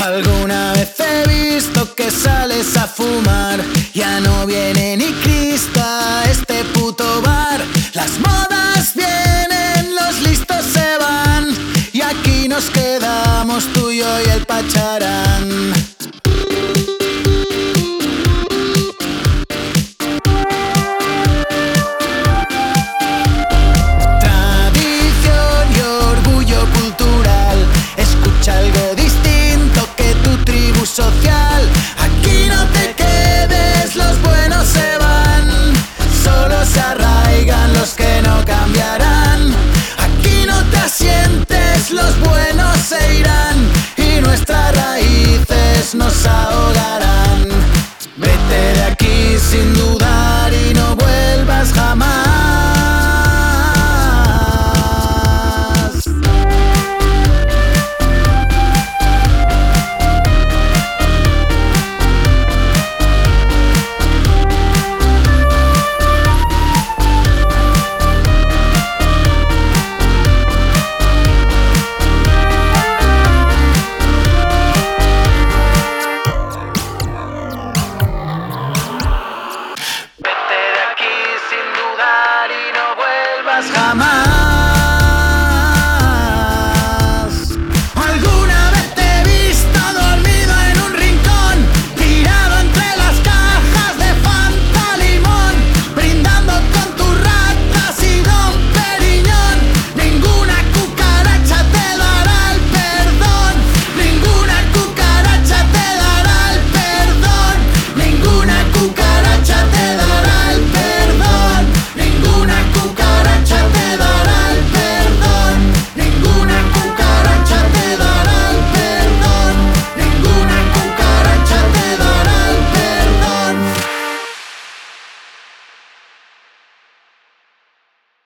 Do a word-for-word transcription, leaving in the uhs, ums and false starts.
Alguna vez he visto que sales a fumar, ya no viene ni Cristo a este puto bar. Las modas vienen, los listos se van, y aquí nos quedamos tú, yo y el Pacharán.